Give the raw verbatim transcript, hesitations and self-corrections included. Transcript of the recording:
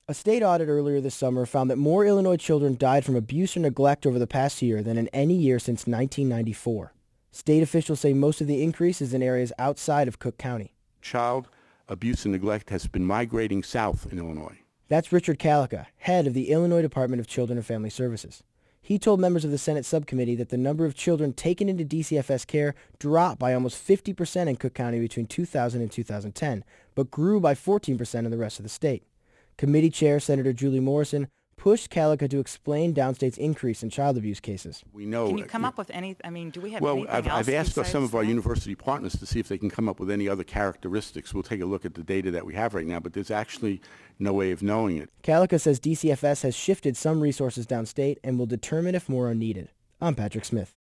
A state audit earlier this summer found that more Illinois children died from abuse or neglect over the past year than in any year since nineteen ninety-four. State officials say most of the increase is in areas outside of Cook County. Child abuse and neglect has been migrating south in Illinois. That's Richard Calica, head of the Illinois Department of Children and Family Services. He told members of the Senate subcommittee that the number of children taken into D C F S care dropped by almost fifty percent in Cook County between two thousand and two thousand ten, but grew by fourteen percent in the rest of the state. Committee Chair Senator Julie Morrison pushed Calica to explain downstate's increase in child abuse cases. We know. Can you come up with any, I mean, do we have well, anything I've, else I've asked besides some of our that? university partners to see if they can come up with any other characteristics. We'll take a look at the data that we have right now, but there's actually no way of knowing it. Calica says D C F S has shifted some resources downstate and will determine if more are needed. I'm Patrick Smith.